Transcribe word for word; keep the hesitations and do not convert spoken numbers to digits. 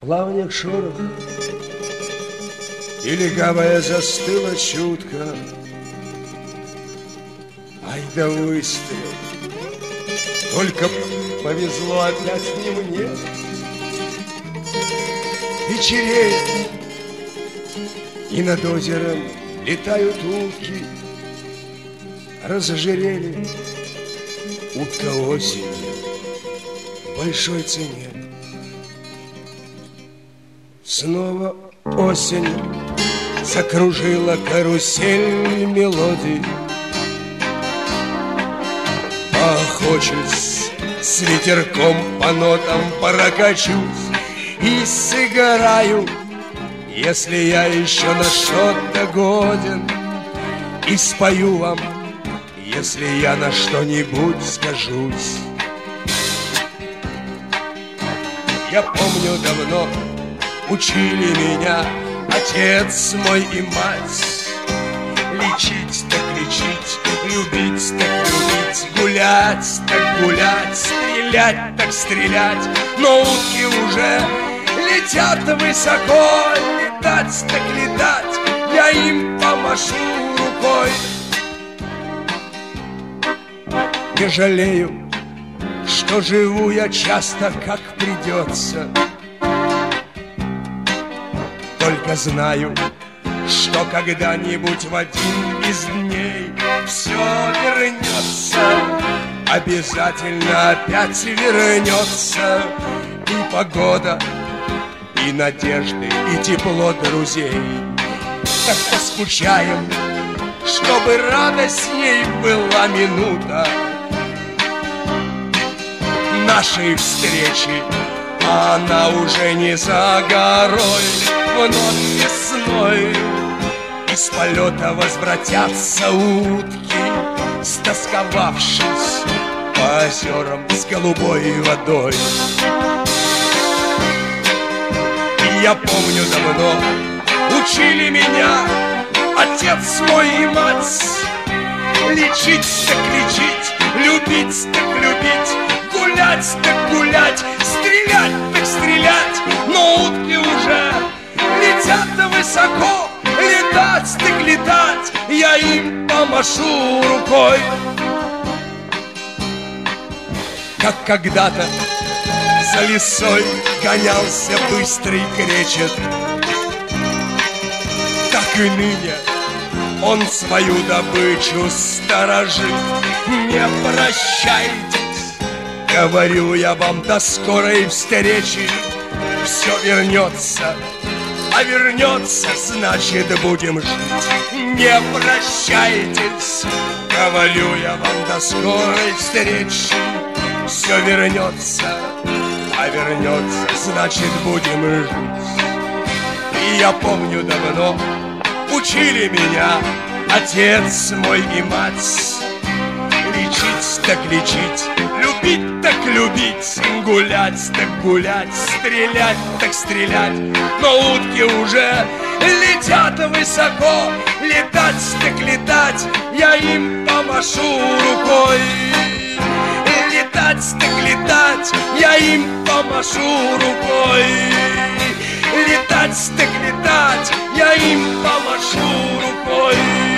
плавнях шорох, и легавая застыла чутко. Ай да выстрел, только повезло опять не мне. Вечереет, и над озером летают утки. Разожирели утка осенью в большой цене. Снова осень закружила карусель мелодий. Поохочусь, с ветерком по нотам прокачусь и сыграю, если я еще на что-то годен, и спою вам, если я на что-нибудь скажусь. Я помню, давно учили меня отец мой и мать. Лечить так лечить, любить так любить, гулять так гулять, стрелять так стрелять. Но утки уже летят высоко, летать так летать, я им помашу рукой. Не жалею, что живу я часто, как придется. Только знаю, что когда-нибудь в один из дней все вернется. Обязательно опять вернется. И погода, и надежды, и тепло друзей. Так поскучаем, чтобы радостней была минута нашей встречи, а она уже не за горой. Вновь весной из полета возвратятся утки, стосковавшись по озерам с голубой водой. И я помню, давно учили меня отец мой и мать. Лечить так лечить, любить так любить, гулять так гулять, стрелять так стрелять. Но утки уже летят высоко, летать так летать, я им помашу рукой. Как когда-то за лисой гонялся быстрый кречет, так и ныне он свою добычу сторожит. Не прощайтесь, говорю я вам, до скорой встречи. Все вернется, а вернется, значит будем жить. Не прощайтесь, говорю я вам, до скорой встречи. Все вернется, а вернется, значит будем жить. И я помню, давно учили меня отец мой и мать. Лечить так лечить, любить так любить, гулять так гулять, стрелять так стрелять. Но утки уже летят высоко, летать так летать, я им помашу рукой. Летать так летать, я им помашу рукой. Летать так летать, я им помашу рукой.